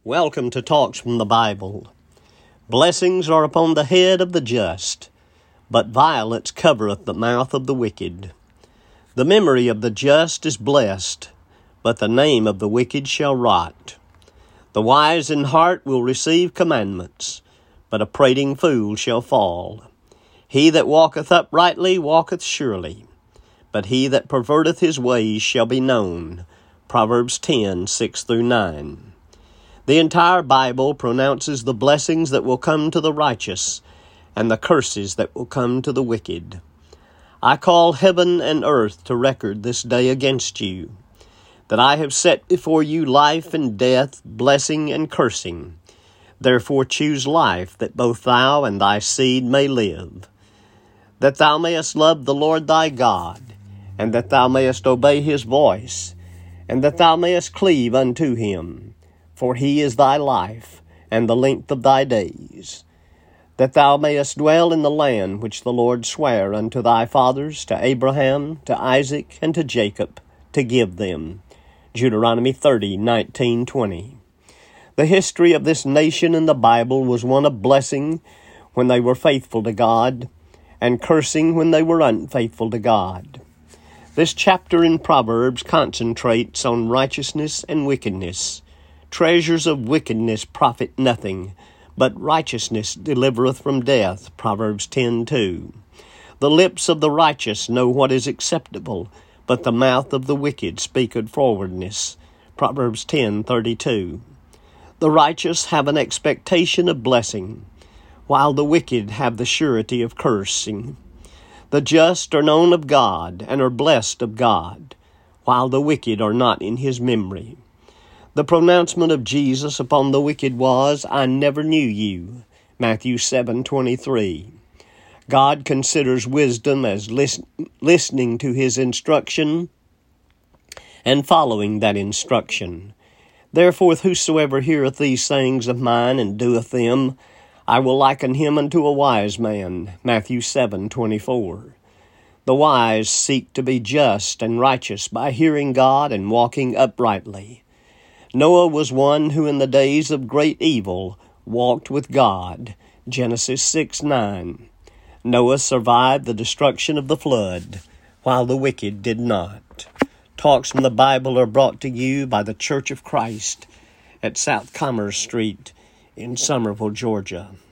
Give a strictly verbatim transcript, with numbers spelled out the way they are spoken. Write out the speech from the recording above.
Welcome to Talks from the Bible. Blessings are upon the head of the just, but violence covereth the mouth of the wicked. The memory of the just is blessed, but the name of the wicked shall rot. The wise in heart will receive commandments, but a prating fool shall fall. He that walketh uprightly walketh surely, but he that perverteth his ways shall be known. Proverbs ten, six through nine. The entire Bible pronounces the blessings that will come to the righteous and the curses that will come to the wicked. I call heaven and earth to record this day against you, that I have set before you life and death, blessing and cursing. Therefore choose life, that both thou and thy seed may live, that thou mayest love the Lord thy God, and that thou mayest obey his voice, and that thou mayest cleave unto him. For he is thy life, and the length of thy days, that thou mayest dwell in the land which the Lord sware unto thy fathers, to Abraham, to Isaac, and to Jacob, to give them. Deuteronomy thirty, nineteen, twenty. The history of this nation in the Bible was one of blessing when they were faithful to God, and cursing when they were unfaithful to God. This chapter in Proverbs concentrates on righteousness and wickedness. Treasures of wickedness profit nothing, but righteousness delivereth from death. Proverbs ten, two. The lips of the righteous know what is acceptable, but the mouth of the wicked speaketh frowardness. Proverbs ten, thirty-two. The righteous have an expectation of blessing, while the wicked have the surety of cursing. The just are known of God and are blessed of God, while the wicked are not in his memory. The pronouncement of Jesus upon the wicked was, I never knew you. Matthew seven, twenty-three. God considers wisdom as listen, listening to his instruction and following that instruction. Therefore, whosoever heareth these sayings of mine and doeth them, I will liken him unto a wise man. Matthew seven, twenty-four. The wise seek to be just and righteous by hearing God and walking uprightly. Noah was one who in the days of great evil walked with God. Genesis six, nine. Noah survived the destruction of the flood, while the wicked did not. Talks from the Bible are brought to you by the Church of Christ at South Commerce Street in Summerville, Georgia.